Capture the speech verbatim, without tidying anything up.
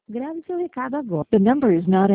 Grave seu recado agora. The number is not